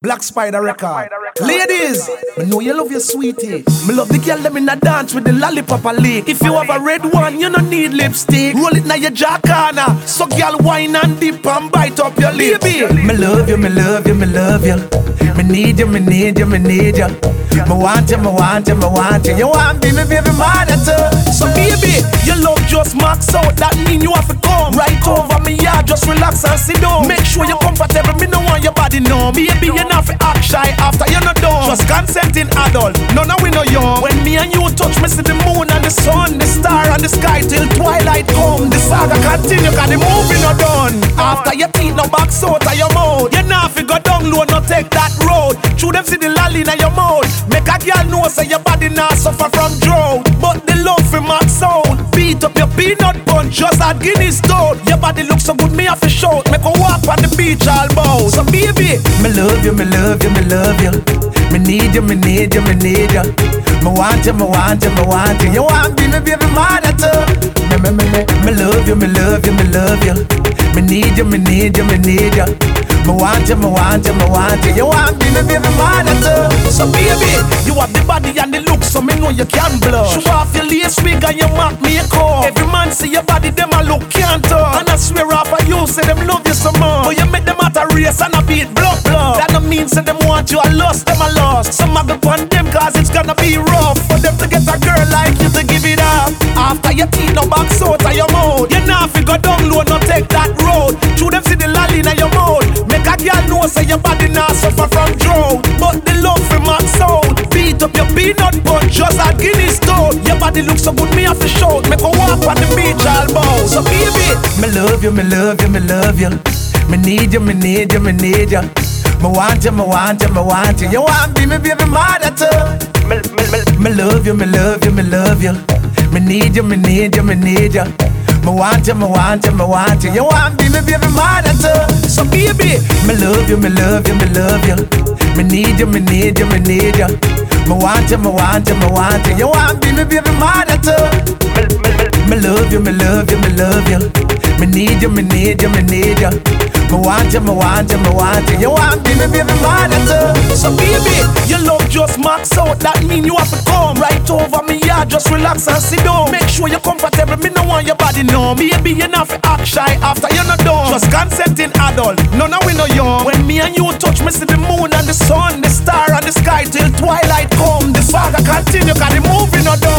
Black Spider record. Ladies, I know you love your sweetie. Me love the girl them in a dance with the lollipop a lick. If you have a red one, you don't need lipstick. Roll it now your jaw corner. So girl wine and dip and bite up your lip. Baby, me love you, me love you, me love you. Me need you, me need you, me need you. Me want you, me want you, me want you. You want me, me baby mother too. So baby, your love just max out. That mean you have to come right over me, yeah. Just relax and sit down. Make sure you're comfortable. Me don't want your body numb. Baby, you not fi act shy after you're not done. Just consenting adult. No, no, we no young. When me and you touch, me see the moon and the sun, the star and the sky till twilight come. The saga continue, cause the movie not done. After your teeth no back out of your mouth. You not fi go down low, no take that road. Through them see the lolly in your mouth. Make a girl know say your body not suffer from drought. But the love fi max out. Beat up your peanut punch just at Guinness Stone. Your body looks so good, me have to shout. Make a walk on the beach all bow. So baby, me love you, me love you, me love you. Me need you, me need you, me need you. Me want you, me want you, me want you. You want me, baby mother too. Me love you, me love you, me love you. Me need you, me need you, me need you. Me want you, me want you, me want you. You want me, baby mother too. So baby, you have the body and the look, so me know you can blush. Show off your lace wig and your mark makeup. Every man see your body, them a look can't talk. And I swear off of you, say them love you so much. But you make them at a race and a beat blood. That no mean say them want you, I lost them, I lost. Some of upon them cause it's gonna be rough for them to get a girl like you to give it up. After your teeth no back out of your mouth. You not fi go down low, no take that road. Through them see the lolly in your mouth. Make a girl know say your body not suffer from drought. But the love fi max out. Beat up your peanut punch just at Guinness Stone. Your body looks so good, me have to shout. Make a walk on the beach all bow. So baby, me love you, me love you, me love you. Me need you, me need you, me need you. Me want you, me want you, me want you. You want me, baby mother too. Me love you, me love you, me love you. Me need you, me need you, me need you. Me want you, me want you, me want you. You want me, baby mother too. So baby, me love you, me love you, me love you. Me need you, me need you, me need you. Me want you, me want you, me want you. You want me, baby mother too. Me love you, me love you, me love you. Me need you, me need you, me need you. Me want you, me want you, me want you. You want me, baby mother too. So baby, your love just max out. That mean you have to come right over me, yeah. Just relax and sit down. Make sure you're comfortable. Me no want your body numb. Baby, you not fi act shy after you're not done. Just consenting adult. No, no, we no young. When me and you touch, me see the moon and the sun, the star and the sky till twilight come. The saga continue, cause the movie not done.